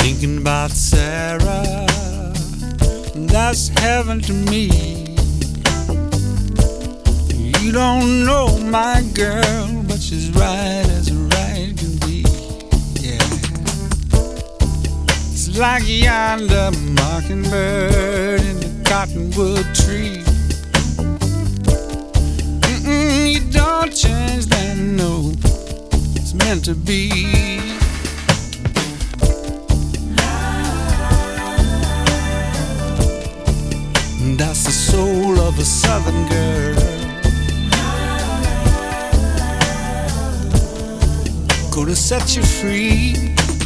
Thinking about Sarah, that's heaven to me. You don't know my girl, but she's right as right can be. Yeah, it's like yonder mockingbird in the cottonwood tree. You don't change that, no, it's meant to be. That's the soul of a southern girl, gonna set you free.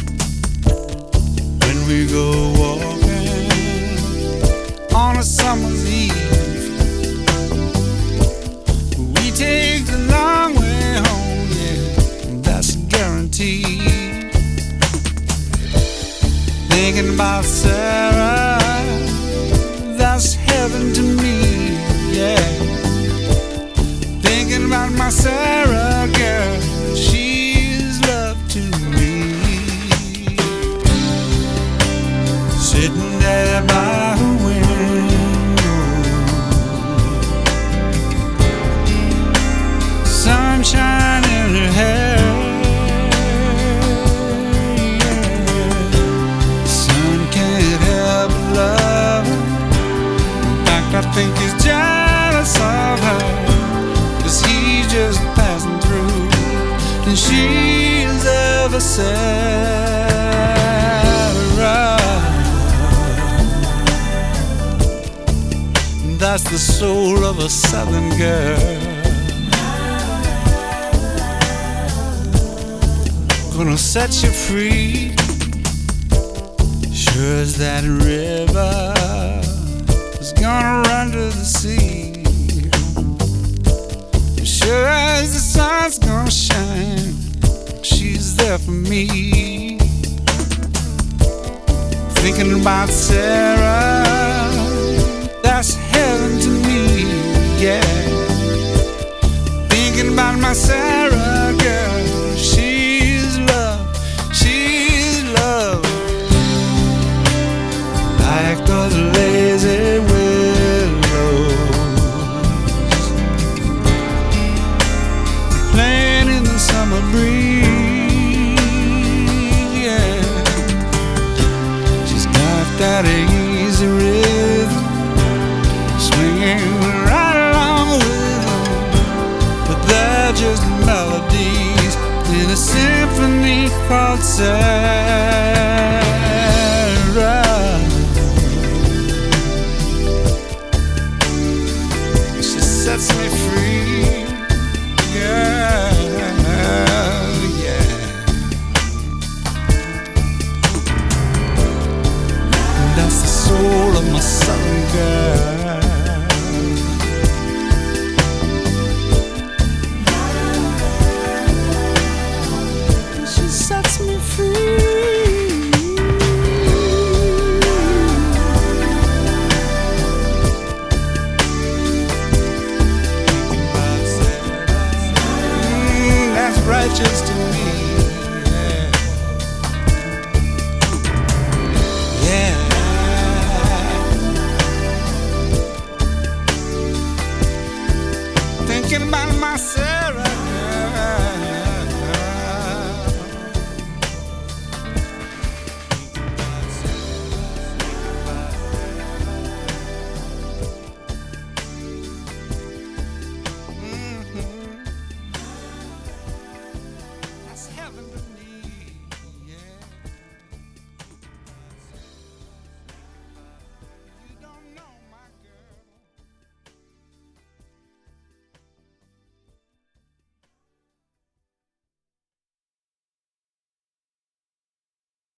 When we go walking on a summer's eve, we take the long way home, yeah, that's a guarantee. Thinking about Sarah, that's heaven to me, yeah. Thinking about my Sarah girl, she's love to me. Sitting there by her window, sunshine in her hair, yeah. Sun can't help but love her. I think he's jealous of her, 'cause he's just passing through, and she's ever Sarah. That's the soul of a southern girl, gonna set you free. Sure as that river gonna run to the sea, sure as the sun's gonna shine, she's there for me. Thinking about Sarah, that's heaven to me, yeah. Thinking about my Sarah girl, she's love, she's love. Like those lazy playing in the summer breeze, yeah. She's got that easy rhythm, swinging right along with them, but they're just melodies in a symphony called Sarah. She sets me free, yeah, yeah. That's the soul of my southern girl.